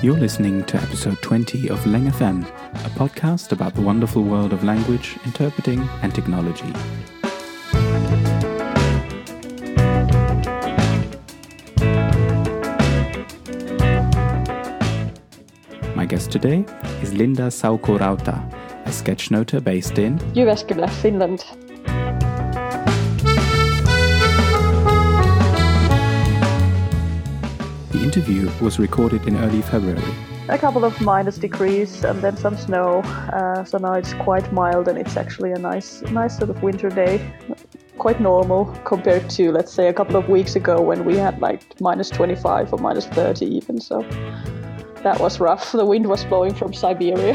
You're listening to episode 20 of Leng FM, a podcast about the wonderful world of language, interpreting, and technology. My guest today is Linda Sauko-Rauta, a sketchnoter based in Jyväskylä, Finland. The interview was recorded in early February. A couple of minus degrees and then some snow. So now it's quite mild and it's actually a nice sort of winter day. Quite normal compared to, let's say, a couple of weeks ago when we had like minus 25 or minus 30 even. So that was rough. The wind was blowing from Siberia.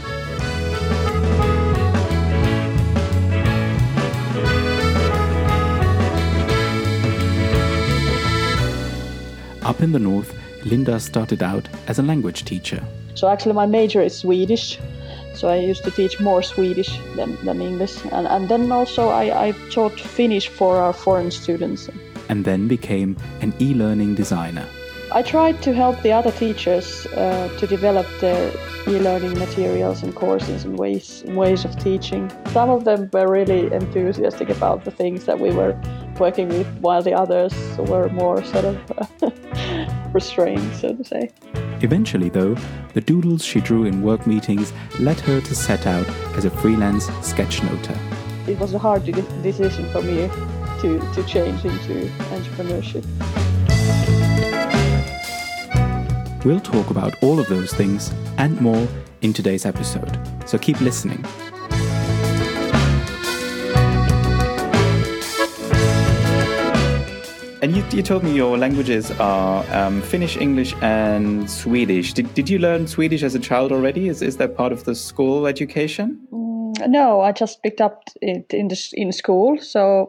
Up in the north, Linda started out as a language teacher. So actually my major is Swedish. So I used to teach more Swedish than English. And then also I taught Finnish for our foreign students. And then became an e-learning designer. I tried to help the other teachers to develop their e-learning materials and courses and ways of teaching. Some of them were really enthusiastic about the things that we were working with, while the others were more sort of restrained, so to say. Eventually, though, the doodles she drew in work meetings led her to set out as a freelance sketchnoter. It was a hard decision for me to change into entrepreneurship. We'll talk about all of those things and more in today's episode, so keep listening. And you told me your languages are Finnish, English, and Swedish. Did you learn Swedish as a child already? Is that part of the school education? No, I just picked up it in school. So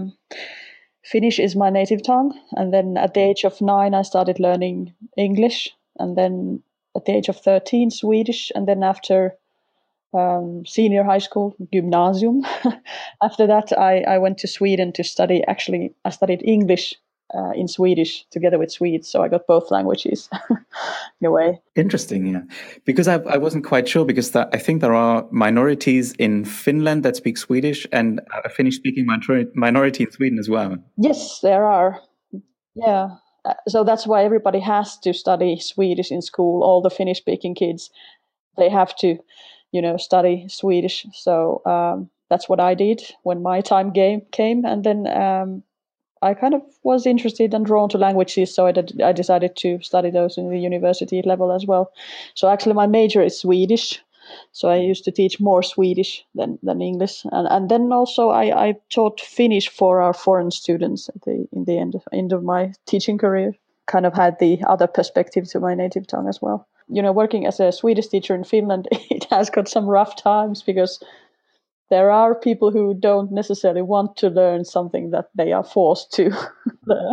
Finnish is my native tongue. And then at the age of 9, I started learning English. And then at the age of 13, Swedish. And then after senior high school, gymnasium. After that, I went to Sweden to study. Actually, I studied English in Swedish together with Swedes, so I got both languages in a way. Interesting, yeah. Because I wasn't quite sure, because I think there are minorities in Finland that speak Swedish and a Finnish-speaking minority in Sweden as well. Yes, there are. Yeah. So that's why everybody has to study Swedish in school. All the Finnish-speaking kids, they have to study Swedish. So that's what I did when my time came. And then I kind of was interested and drawn to languages. So I decided to study those in the university level as well. So actually my major is Swedish. So I used to teach more Swedish than English. And then also I taught Finnish for our foreign students in the end of my teaching career. Kind of had the other perspective to my native tongue as well. Working as a Swedish teacher in Finland, it has got some rough times because there are people who don't necessarily want to learn something that they are forced to learn.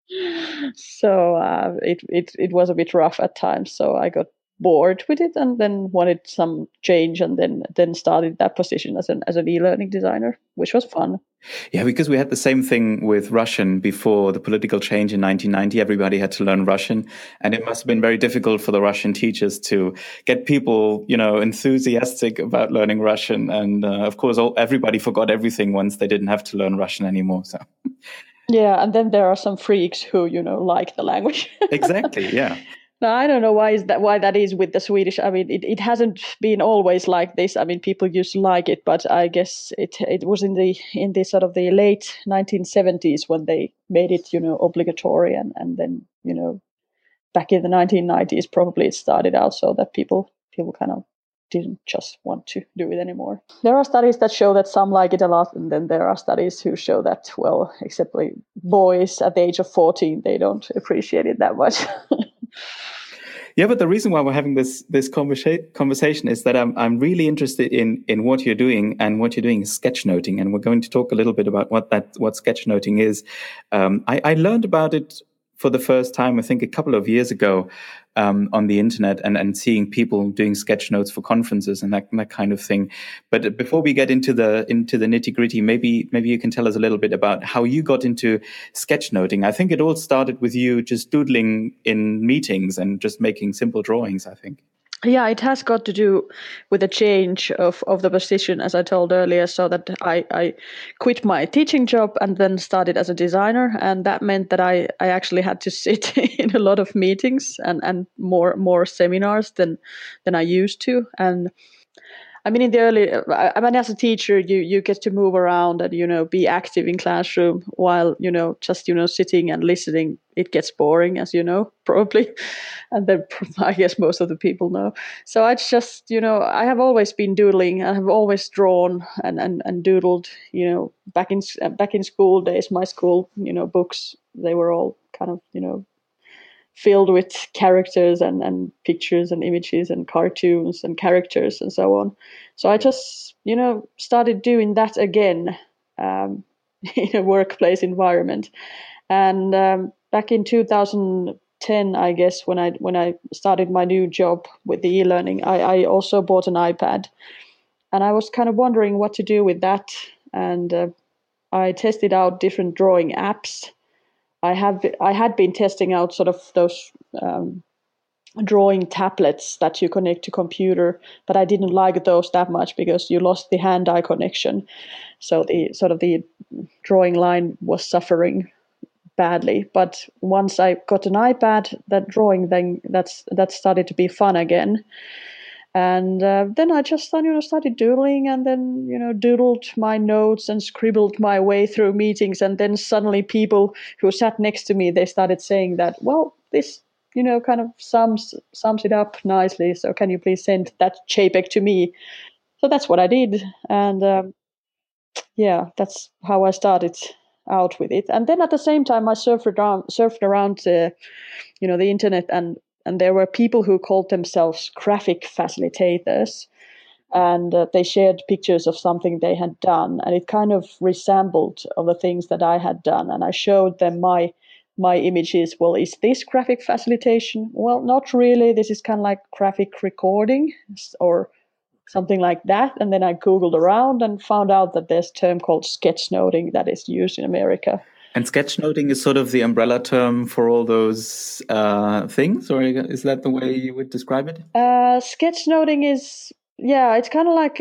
So it was a bit rough at times. So I got bored with it and then wanted some change, and then started that position as an e-learning designer, which was fun. Yeah, because we had the same thing with Russian before the political change in 1990. Everybody had to learn Russian, and it must have been very difficult for the Russian teachers to get people, enthusiastic about learning Russian. And of course, everybody forgot everything once they didn't have to learn Russian anymore. So. Yeah, and then there are some freaks who, like the language. Exactly, yeah. No, I don't know why that is with the Swedish. I mean, it hasn't been always like this. I mean, people used to like it, but I guess it was in the sort of the late 1970s when they made it, obligatory, and then back in the 1990s probably it started out so that people kind of didn't just want to do it anymore. There are studies that show that some like it a lot, and then there are studies who show that, well, except boys at the age of 14, they don't appreciate it that much. Yeah, but the reason why we're having this conversation is that I'm really interested in what you're doing, and what you're doing is sketchnoting, and we're going to talk a little bit about what sketchnoting is. I learned about it for the first time, I think, a couple of years ago on the internet, and seeing people doing sketch notes for conferences and that kind of thing. But before we get into the nitty gritty, maybe you can tell us a little bit about how you got into sketchnoting. I think it all started with you just doodling in meetings and just making simple drawings, I think. Yeah, it has got to do with the change of the position, as I told earlier, so that I quit my teaching job and then started as a designer. And that meant that I actually had to sit in a lot of meetings and more seminars than I used to. And I mean, as a teacher, you get to move around and, be active in classroom while, just, sitting and listening. It gets boring, as you know, probably. And then I guess most of the people know. So I just, I have always been doodling. I have always drawn and doodled, back in school days, my school, books, they were all kind of, filled with characters and pictures and images and cartoons and characters and so on. So I just, started doing that again in a workplace environment. And back in 2010, I guess, when I started my new job with the e-learning, I also bought an iPad. And I was kind of wondering what to do with that. And I tested out different drawing apps. I had been testing out sort of those drawing tablets that you connect to computer, but I didn't like those that much because you lost the hand-eye connection. So the drawing line was suffering badly. But once I got an iPad, that drawing then that started to be fun again. And then I just started doodling, and then doodled my notes and scribbled my way through meetings. And then suddenly people who sat next to me, they started saying that, well, this kind of sums it up nicely. So can you please send that JPEG to me? So that's what I did, and yeah, that's how I started out with it. And then at the same time, I surfed around the internet, and there were people who called themselves graphic facilitators, and they shared pictures of something they had done, and it kind of resembled of the things that I had done. And I showed them my images. Well, is this graphic facilitation? Well, not really. This is kind of like graphic recording or something like that. And then I Googled around and found out that there's a term called sketchnoting that is used in America. And sketchnoting is sort of the umbrella term for all those things, or is that the way you would describe it? Sketchnoting is, yeah, it's kind of like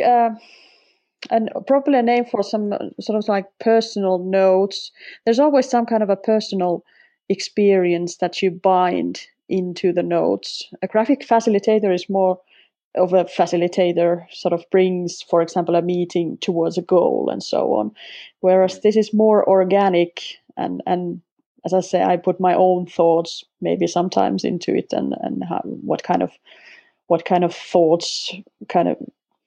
probably a name for some sort of like personal notes. There's always some kind of a personal experience that you bind into the notes. A graphic facilitator is more of a facilitator, sort of brings, for example, a meeting towards a goal and so on. Whereas this is more organic, and as I say, I put my own thoughts maybe sometimes into it, and what kind of thoughts kind of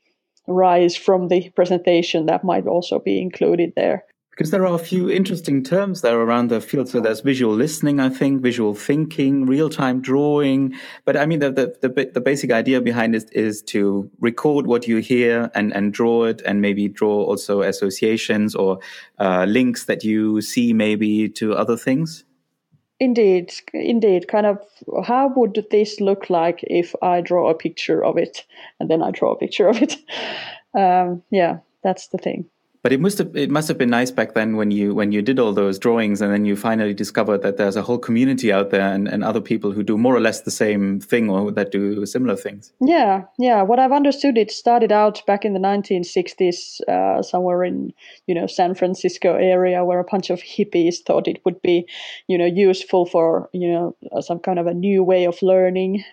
rise from the presentation that might also be included there. Because there are a few interesting terms there around the field. So there's visual listening, I think, visual thinking, real-time drawing. But I mean, the basic idea behind it is to record what you hear and draw it, and maybe draw also associations or links that you see maybe to other things. Indeed. Kind of, how would this look like if I draw a picture of it, and then I draw a picture of it? Yeah, that's the thing. But it must have been nice back then when you did all those drawings, and then you finally discovered that there's a whole community out there and other people who do more or less the same thing or that do similar things. Yeah. What I've understood, it started out back in the 1960s, somewhere in San Francisco area, where a bunch of hippies thought it would be useful for some kind of a new way of learning,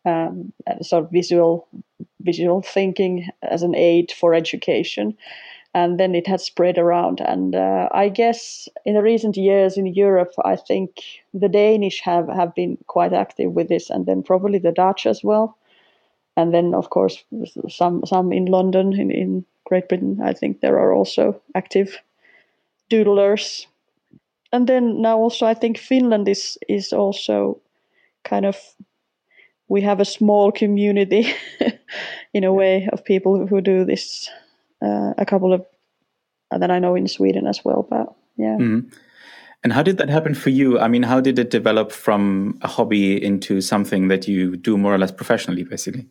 sort of visual thinking as an aid for education. And then it has spread around. And I guess in the recent years in Europe, I think the Danish have been quite active with this, and then probably the Dutch as well. And then, of course, some in London, in Great Britain, I think there are also active doodlers. And then now also, I think Finland is also kind of, we have a small community in a way of people who do this. A couple of that I know in Sweden as well, but yeah. Mm-hmm. And how did that happen for you? I mean, how did it develop from a hobby into something that you do more or less professionally, basically?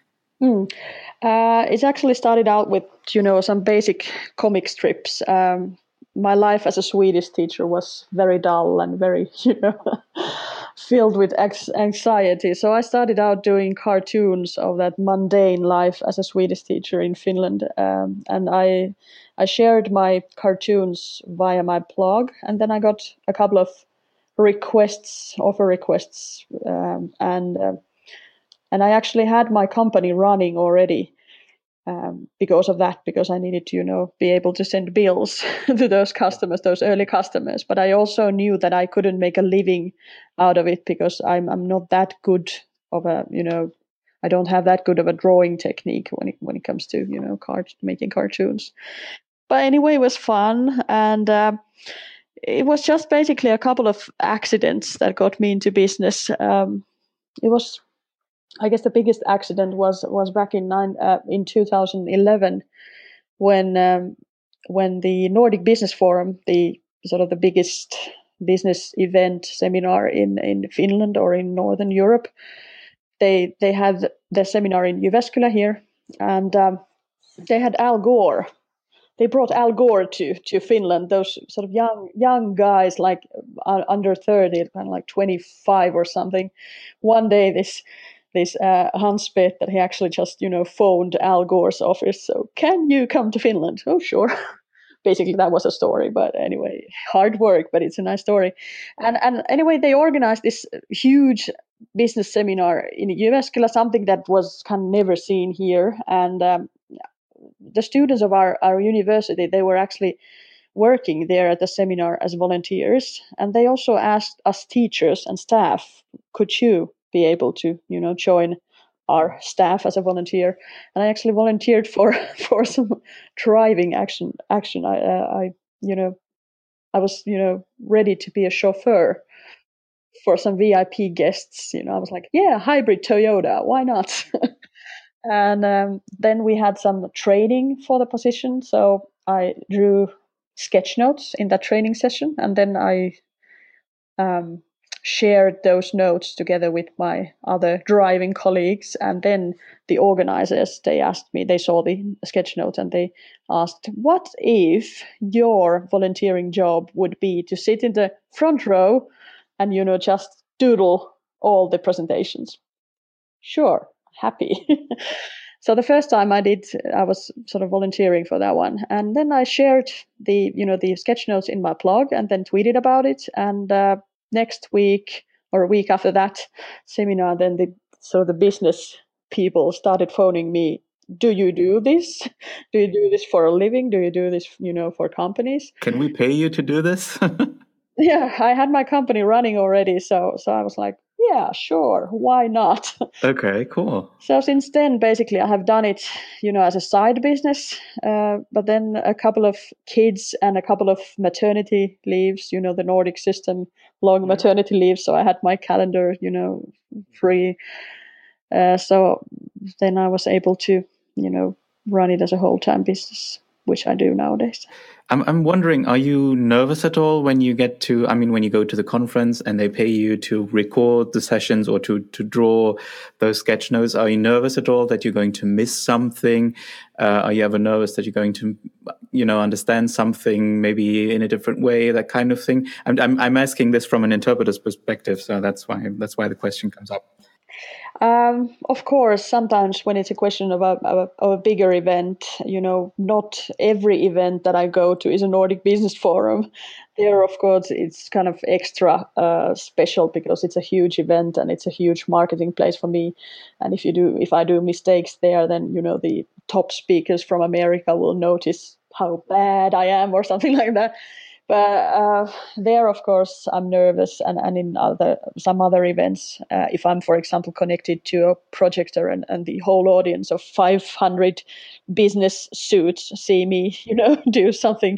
It actually started out with, some basic comic strips. My life as a Swedish teacher was very dull and very, filled with anxiety. So I started out doing cartoons of that mundane life as a Swedish teacher in Finland. And I shared my cartoons via my blog. And then I got a couple of offer requests. And I actually had my company running already because of that, because I needed to, be able to send bills to those customers, those early customers. But I also knew that I couldn't make a living out of it because I'm not that good of a, I don't have that good of a drawing technique when it comes to, making cartoons. But anyway, it was fun. And it was just basically a couple of accidents that got me into business. It was, I guess, the biggest accident was back in 2011 when the Nordic Business Forum, the sort of the biggest business event seminar in Finland or in Northern Europe, they had the seminar in Jyväskylä here, and they had Al Gore. They brought Al Gore to Finland. Those sort of young guys, like under 30, kind of like 25 or something. One day, this Hans Peter, he actually just phoned Al Gore's office. So, can you come to Finland? Oh, sure. Basically, that was a story. But anyway, hard work, but it's a nice story. And anyway, they organized this huge business seminar in Jyväskylä, something that was kind of never seen here. And the students of our university, they were actually working there at the seminar as volunteers. And they also asked us teachers and staff, could you be able to, join our staff as a volunteer? And I actually volunteered for some driving action. I was, ready to be a chauffeur for some VIP guests. I was like, yeah, hybrid Toyota, why not? And then we had some training for the position. So I drew sketch notes in that training session, and then I shared those notes together with my other driving colleagues. And then the organizers, they saw the sketch notes, and they asked, what if your volunteering job would be to sit in the front row and, just doodle all the presentations? Sure, happy. So the first time I was sort of volunteering for that one. And then I shared the sketch notes in my blog and then tweeted about it. And next week or a week after that seminar, then the business people started phoning me. Do you do this? Do you do this for a living? Do you do this, for companies? Can we pay you to do this? Yeah, I had my company running already. So I was like, yeah, sure. Why not? Okay, cool. So since then, basically, I have done it, as a side business. But then a couple of kids and a couple of maternity leaves, the Nordic system, long maternity leaves. So I had my calendar, free. So then I was able to, run it as a whole-time business, which I do nowadays. I'm wondering, are you nervous at all when you when you go to the conference and they pay you to record the sessions or to draw those sketch notes? Are you nervous at all that you're going to miss something? Are you ever nervous that you're going to, understand something maybe in a different way, that kind of thing? I'm asking this from an interpreter's perspective, so that's why the question comes up. Of course, sometimes when it's a question of a bigger event, not every event that I go to is a Nordic Business Forum. There, of course, it's kind of extra special because it's a huge event and it's a huge marketing place for me. And if I do mistakes there, then, the top speakers from America will notice how bad I am or something like that. But there, of course, I'm nervous, and in some other events, if I'm, for example, connected to a projector and the whole audience of 500 business suits see me, do something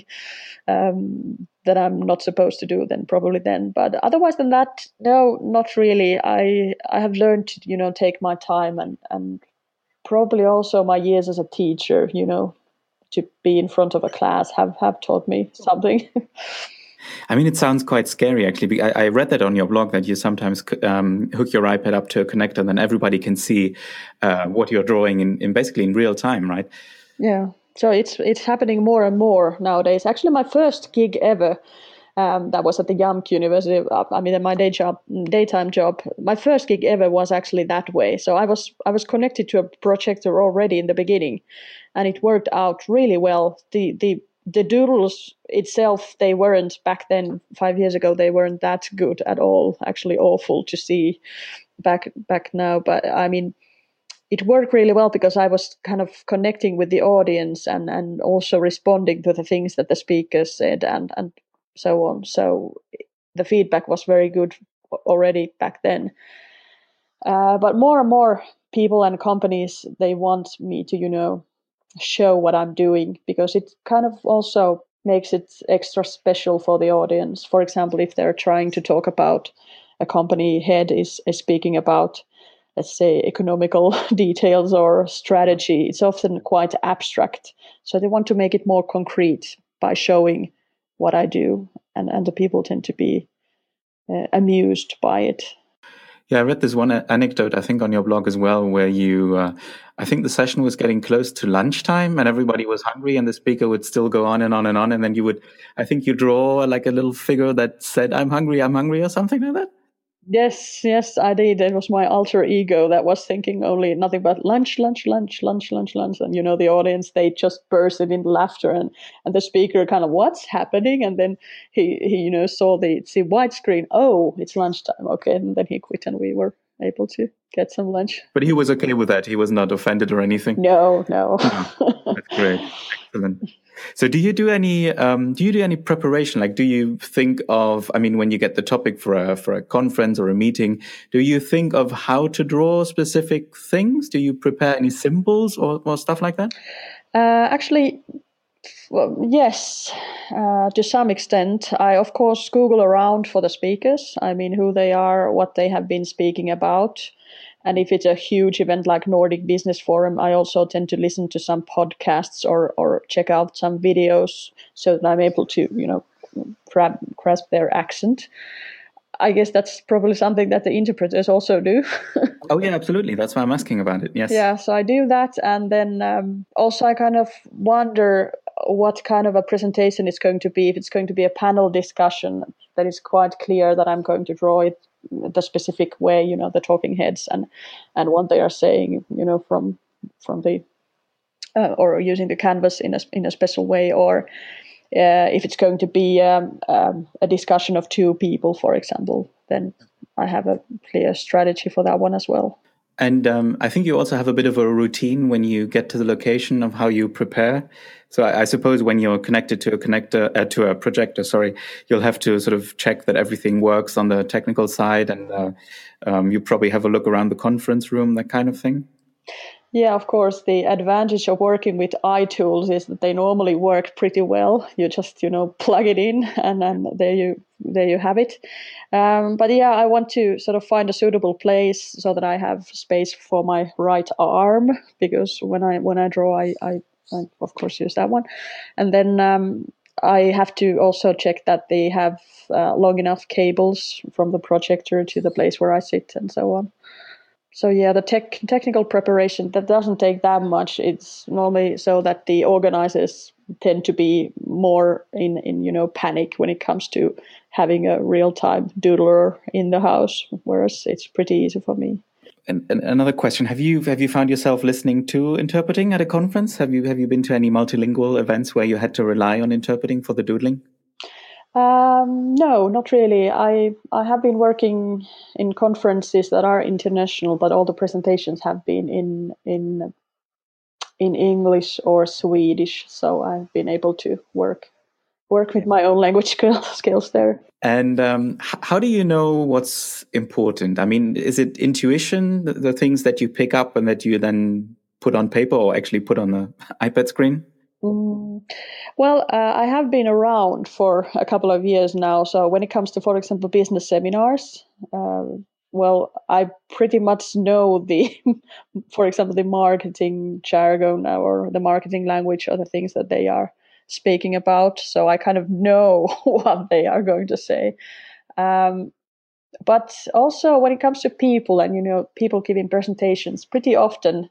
that I'm not supposed to do, then. But otherwise than that, no, not really. I have learned to, take my time and probably also my years as a teacher, to be in front of a class have taught me something. I mean, it sounds quite scary, actually. I read that on your blog that you sometimes hook your iPad up to a connector, and then everybody can see what you're drawing in basically in real time, right? Yeah. So it's happening more and more nowadays. Actually, my first gig ever, that was at the YAMK University. I mean, my daytime job. My first gig ever was actually that way. So I was connected to a projector already in the beginning, and it worked out really well. The doodles itself, they weren't back then, 5 years ago. They weren't that good at all. Actually, awful to see back now. But I mean, it worked really well because I was kind of connecting with the audience and also responding to the things that the speakers said and so on. So the feedback was very good already back then. But more and more people and companies, they want me to, show what I'm doing, because it kind of also makes it extra special for the audience. For example, if they're trying to talk about, a company head is speaking about, let's say, economical details or strategy, it's often quite abstract. So they want to make it more concrete by showing what I do, and the people tend to be amused by it. Yeah, I read this one anecdote, I think, on your blog as well, where you, I think the session was getting close to lunchtime and everybody was hungry and the speaker would still go on and on and on. And then you would, I think you draw like a little figure that said, I'm hungry, or something like that. Yes, I did. It was my alter ego that was thinking only nothing but lunch, lunch, lunch, lunch, lunch, lunch. And, the audience, they just bursted in laughter. And the speaker kind of, what's happening? And then he saw the widescreen. Oh, it's lunchtime. Okay. And then he quit and we were able to get some lunch. But he was okay with that. He was not offended or anything. No. Oh, that's great. Excellent. So do you do any preparation? Like, do you think of, I mean, when you get the topic for a conference or a meeting, do you think of how to draw specific things? Do you prepare any symbols or stuff like that? Actually, well, yes, to some extent. I, of course, Google around for the speakers. I mean, who they are, what they have been speaking about. And if it's a huge event like Nordic Business Forum, I also tend to listen to some podcasts or check out some videos so that I'm able to, grasp their accent. I guess that's probably something that the interpreters also do. Oh, yeah, absolutely. That's why I'm asking about it. Yes. Yeah, so I do that. And then also I kind of wonder what kind of a presentation it's going to be. If it's going to be a panel discussion, that is quite clear that I'm going to draw it the specific way, the talking heads and what they are saying, from the or using the canvas in a special way, or if it's going to be a discussion of two people, for example, then I have a clear strategy for that one as well. And I think you also have a bit of a routine when you get to the location of how you prepare. So I suppose when you're connected to to a projector, you'll have to sort of check that everything works on the technical side, and you probably have a look around the conference room, that kind of thing. Yeah, of course. The advantage of working with iTools is that they normally work pretty well. You just, plug it in, and then there you have it. But yeah, I want to sort of find a suitable place so that I have space for my right arm, because when I draw, I of course use that one, and then I have to also check that they have long enough cables from the projector to the place where I sit, and so on. So yeah, the technical preparation, that doesn't take that much. It's normally so that the organizers tend to be more in panic when it comes to having a real-time doodler in the house, whereas it's pretty easy for me. And another question: Have you found yourself listening to interpreting at a conference? Have you been to any multilingual events where you had to rely on interpreting for the doodling? No, not really. I have been working in conferences that are international, but all the presentations have been in English or Swedish, so I've been able to work with my own language skills there. And how do you know what's important? I mean, is it intuition, the things that you pick up and that you then put on paper or actually put on the iPad screen? Well, I have been around for a couple of years now. So when it comes to, for example, business seminars, well, I pretty much know for example, the marketing jargon or the marketing language or the things that they are speaking about, so I kind of know what they are going to say. But also when it comes to people and people giving presentations, pretty often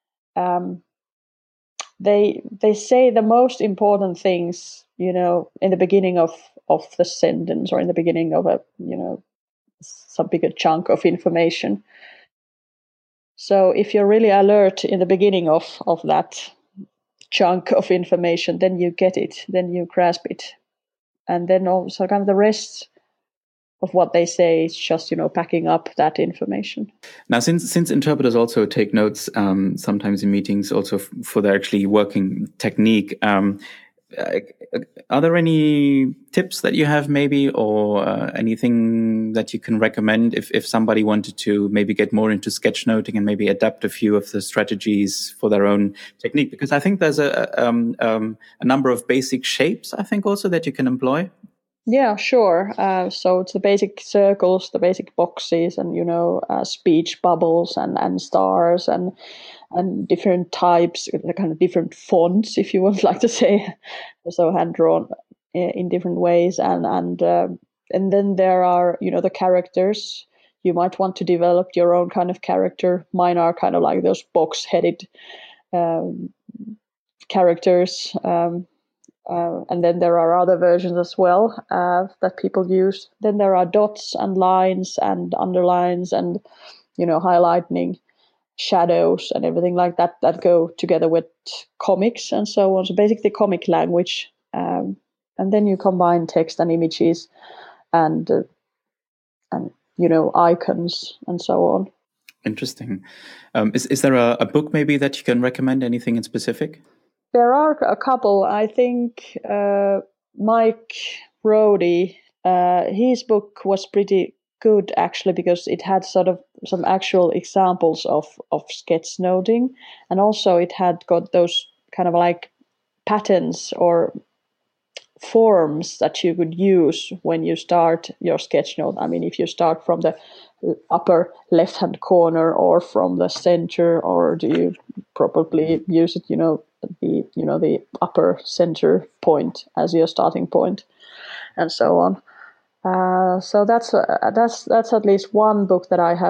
they say the most important things in the beginning of the sentence, or in the beginning of a some bigger chunk of information. So if you're really alert in the beginning of that chunk of information, then you get it, then you grasp it, and then also kind of the rest of what they say is just packing up that information. Now, since interpreters also take notes sometimes in meetings, also for their actually working technique, are there any tips that you have maybe, or anything that you can recommend if somebody wanted to maybe get more into sketchnoting and maybe adapt a few of the strategies for their own technique? Because I think there's a number of basic shapes, I think, also that you can employ. Yeah, sure. So it's the basic circles, the basic boxes, and speech bubbles and stars and different types, the kind of different fonts, if you would like to say, so hand drawn in different ways, and then there are the characters. You might want to develop your own kind of character. Mine are kind of like those box-headed characters. And then there are other versions as well that people use. Then there are dots and lines and underlines and highlighting, shadows and everything like that go together with comics and so on. So basically comic language, and then you combine text and images and icons and so on. Interesting. Is there a book maybe that you can recommend? Anything in specific? There are a couple. I think Mike Brody, his book was pretty good actually, because it had sort of some actual examples of sketchnoting, and also it had got those kind of like patterns or forms that you could use when you start your sketchnote. I mean, if you start from the upper left-hand corner or from the center, or do you probably use it, the upper center point as your starting point, and so on. So that's at least one book that I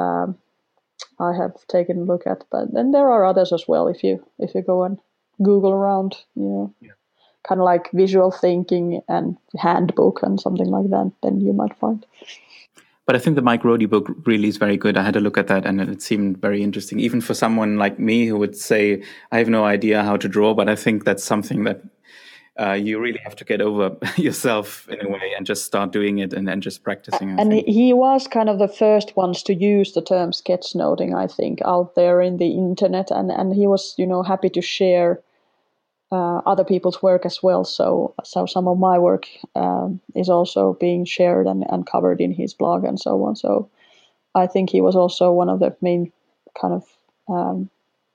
have taken a look at. But then there are others as well. If you go and Google around, kind of like visual thinking and handbook and something like that, then you might find. But I think the Mike Brody book really is very good. I had a look at that and it seemed very interesting, even for someone like me who would say, I have no idea how to draw, but I think that's something that you really have to get over yourself in a way and just start doing it and just practicing. And he was kind of the first ones to use the term sketchnoting, I think, out there in the internet. And he was, happy to share other people's work as well. So some of my work is also being shared and covered in his blog and so on. So I think he was also one of the main kind of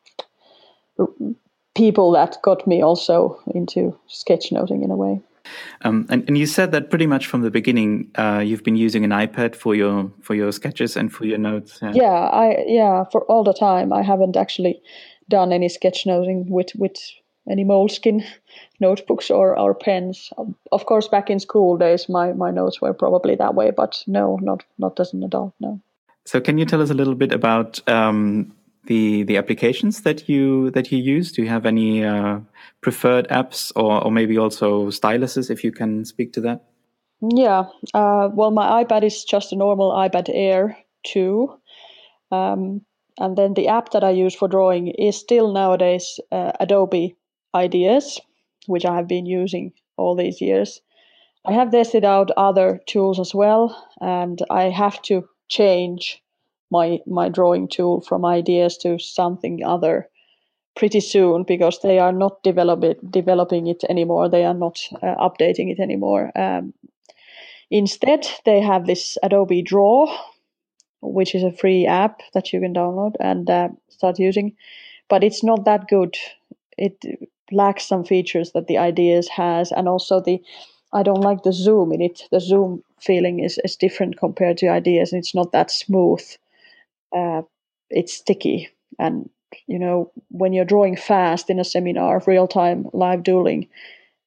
people that got me also into sketchnoting in a way. And you said that pretty much from the beginning, you've been using an iPad for your sketches and for your notes. Yeah, for all the time. I haven't actually done any sketchnoting with any Moleskine notebooks or pens. Of course, back in school days, my notes were probably that way, but no, not as an adult, no. So can you tell us a little bit about the applications that you use? Do you have any preferred apps or maybe also styluses, if you can speak to that? Yeah, well, my iPad is just a normal iPad Air 2. And then the app that I use for drawing is still nowadays Adobe Ideas, which I have been using all these years. I have tested out other tools as well, and I have to change my drawing tool from Ideas to something other pretty soon, because they are not developing it anymore. They are not updating it anymore. Instead, they have this Adobe Draw, which is a free app that you can download and start using. But it's not that good. It lacks some features that the Ideas has, and also I don't like the zoom in it. The zoom feeling is different compared to Ideas, and it's not that smooth. It's sticky, and when you're drawing fast in a seminar, real-time live dueling,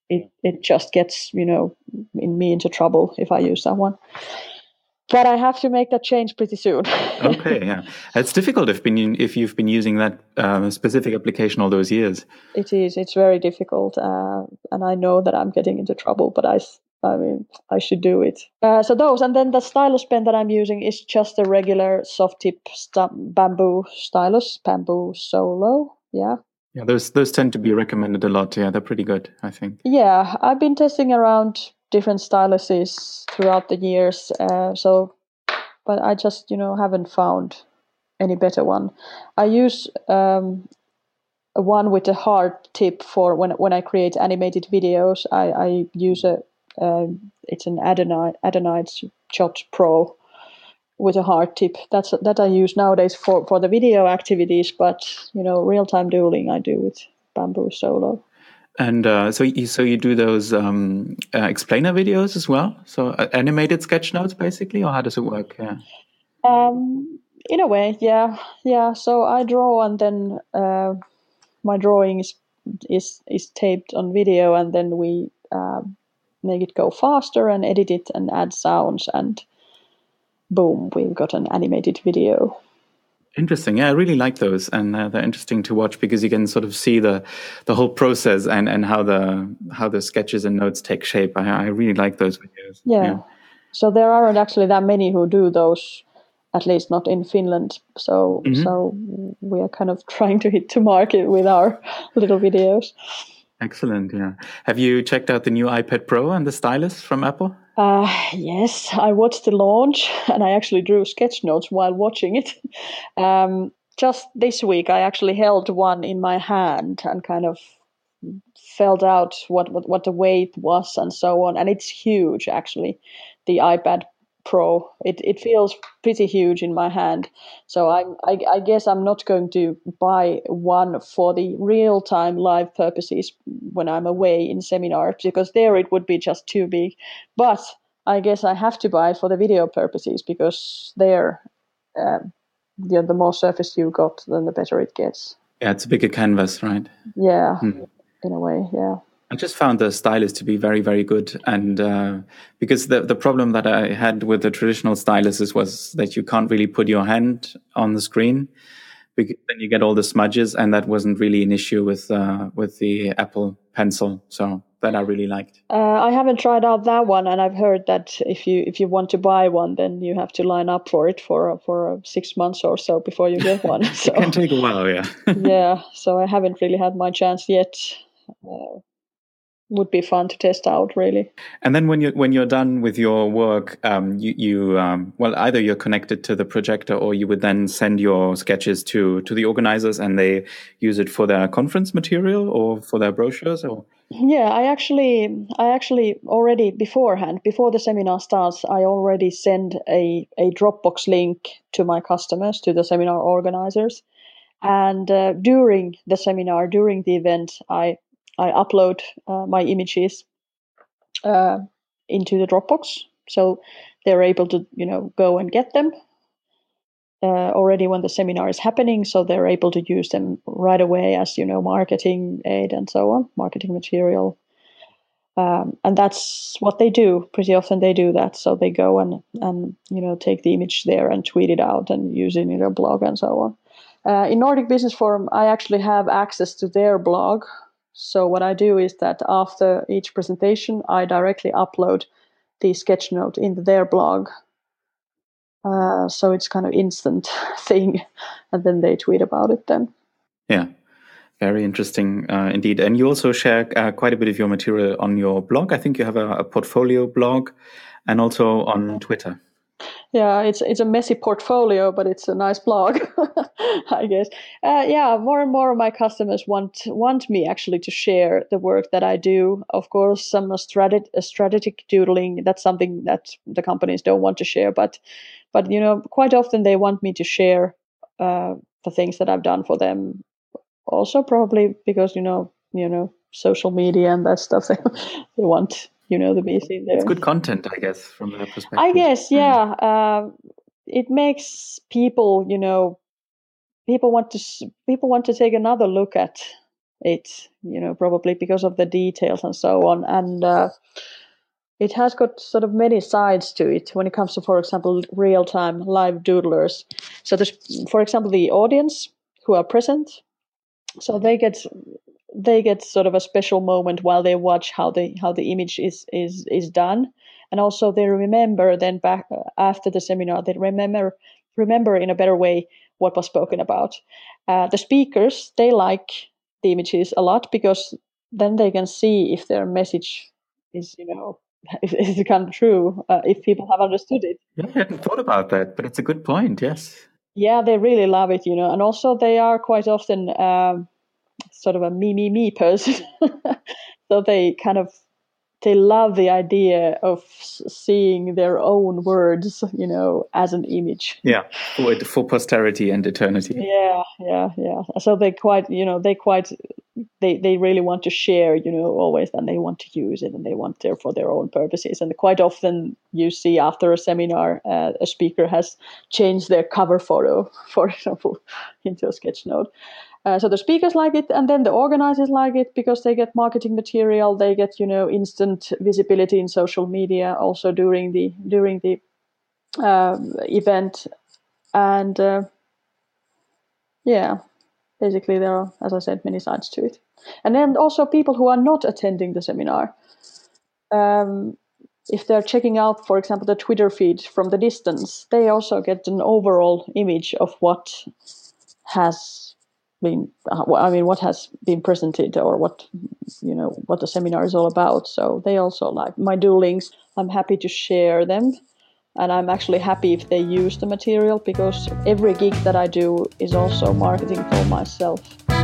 it just gets, me into trouble if I use that one. But I have to make that change pretty soon. Okay, yeah. It's difficult if you've been using that specific application all those years. It is. It's very difficult. And I know that I'm getting into trouble, but I mean, I should do it. So those, and then the stylus pen that I'm using is just a regular soft tip bamboo stylus, Bamboo Solo. Yeah. Yeah, those tend to be recommended a lot. Yeah, they're pretty good, I think. Yeah, I've been testing around different styluses throughout the years. But I just, haven't found any better one. I use one with a hard tip for when I create animated videos. I use it's an Adonide Shot Pro with a hard tip. That I use nowadays for the video activities. But real time doodling I do with Bamboo Solo. And so you do those explainer videos as well? So animated sketch notes, basically, or how does it work? Yeah. In a way, yeah. So I draw, and then my drawing is taped on video, and then we make it go faster and edit it and add sounds, and boom, we've got an animated video. Interesting. Yeah, I really like those, and they're interesting to watch because you can sort of see the whole process and how the sketches and notes take shape. I really like those videos. Yeah. So there aren't actually that many who do those, at least not in Finland. So we are kind of trying to hit the market with our little videos. Excellent. Yeah. Have you checked out the new iPad Pro and the stylus from Apple? Yes, I watched the launch, and I actually drew sketch notes while watching it. Just this week, I actually held one in my hand and kind of felt out what the weight was and so on. And it's huge, actually, the iPad Pro. It feels pretty huge in my hand. So I guess I'm not going to buy one for the real time live purposes when I'm away in seminars, because there it would be just too big. But I guess I have to buy it for the video purposes, because there, the more surface you got, then the better it gets. Yeah, it's a bigger canvas, right? Yeah, in a way, yeah. I just found the stylus to be very, very good. And because the problem that I had with the traditional styluses was that you can't really put your hand on the screen, because then you get all the smudges, and that wasn't really an issue with the Apple Pencil. So that I really liked. I haven't tried out that one, and I've heard that if you want to buy one, then you have to line up for it for 6 months or so before you get one. So it can take a while, yeah. Yeah, so I haven't really had my chance yet. Would be fun to test out, really. And then when you're done with your work, you either you're connected to the projector, or you would then send your sketches to the organizers, and they use it for their conference material or for their brochures. Or yeah, I actually already beforehand, before the seminar starts, I already send a Dropbox link to my customers, to the seminar organizers, and during the seminar, during the event, I upload my images into the Dropbox, so they're able to go and get them already when the seminar is happening, so they're able to use them right away as marketing aid and so on, marketing material. And that's what they do. Pretty often they do that, so they go and take the image there and tweet it out and use it in their blog and so on. In Nordic Business Forum, I actually have access to their blog. So what I do is that after each presentation, I directly upload the sketch note into their blog. So it's kind of instant thing, and then they tweet about it then. Yeah, very interesting indeed. And you also share quite a bit of your material on your blog. I think you have a portfolio blog, and also on Twitter. Yeah, it's a messy portfolio, but it's a nice blog, I guess. More and more of my customers want me actually to share the work that I do. Of course, some strategic doodling, that's something that the companies don't want to share, but quite often they want me to share the things that I've done for them. Also, probably because social media and that stuff, they want the be seen there. It's good content, I guess, from their perspective. I guess, yeah. It makes people, people want to take another look at it, probably because of the details and so on. And it has got sort of many sides to it when it comes to, for example, real-time live doodlers. So there's, for example, the audience who are present. So they get sort of a special moment while they watch how the image is done, and also they remember then back after the seminar. They remember in a better way what was spoken about. The speakers, they like the images a lot because then they can see if their message is if it's come true, if people have understood it. Yeah, I hadn't thought about that, but it's a good point. Yes. Yeah, they really love it, and also they are quite often sort of a me person. So they love the idea of seeing their own words, as an image. Yeah, for posterity and eternity. Yeah. So they they really want to share, always, and they want to use it, and they want there for their own purposes. And quite often you see after a seminar, a speaker has changed their cover photo, for example, into a sketch note. So the speakers like it, and then the organizers like it because they get marketing material, they get instant visibility in social media also during the event, and basically there are, as I said, many sides to it. And then also people who are not attending the seminar, if they're checking out, for example, the Twitter feed from the distance, they also get an overall image of what has been, what has been presented, or what the seminar is all about. So they also like my doodlings. I'm happy to share them, and I'm actually happy if they use the material, because every gig that I do is also marketing for myself.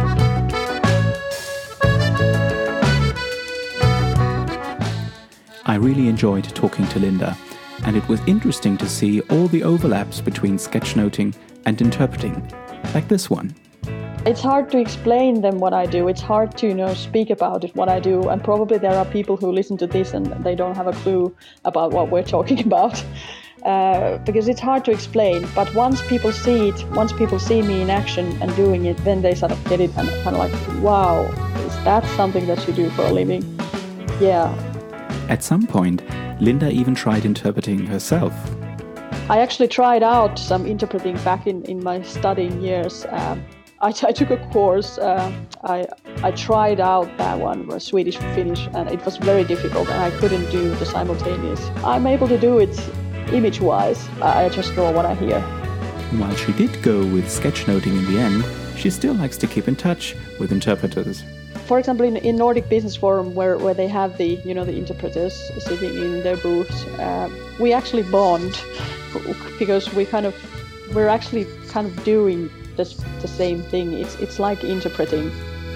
I really enjoyed talking to Linda, and it was interesting to see all the overlaps between sketchnoting and interpreting, like this one. It's hard to explain them what I do. It's hard to speak about it, what I do. And probably there are people who listen to this and they don't have a clue about what we're talking about, because it's hard to explain. But once people see it, once people see me in action and doing it, then they sort of get it and kind of like, wow, is that something that you do for a living? Yeah. At some point, Linda even tried interpreting herself. I actually tried out some interpreting back in my studying years. I took a course. I tried out that one, Swedish Finnish, and it was very difficult, and I couldn't do the simultaneous. I'm able to do it image-wise. I just draw what I hear. While she did go with sketchnoting in the end, she still likes to keep in touch with interpreters. For example, in Nordic Business Forum, where they have the interpreters sitting in their booths, we actually bond because we're actually kind of doing the same thing. It's like interpreting.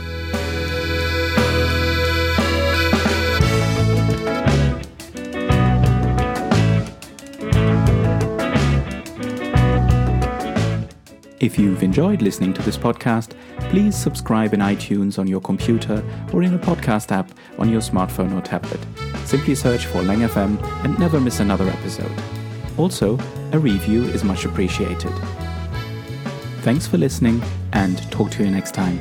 If you've enjoyed listening to this podcast, please subscribe in iTunes on your computer or in a podcast app on your smartphone or tablet. Simply search for Lang FM and never miss another episode. Also, a review is much appreciated. Thanks for listening, and talk to you next time.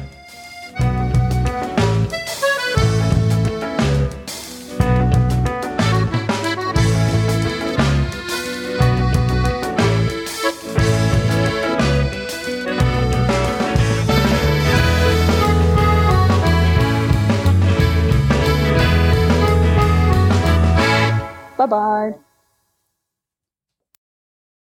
Bye-bye.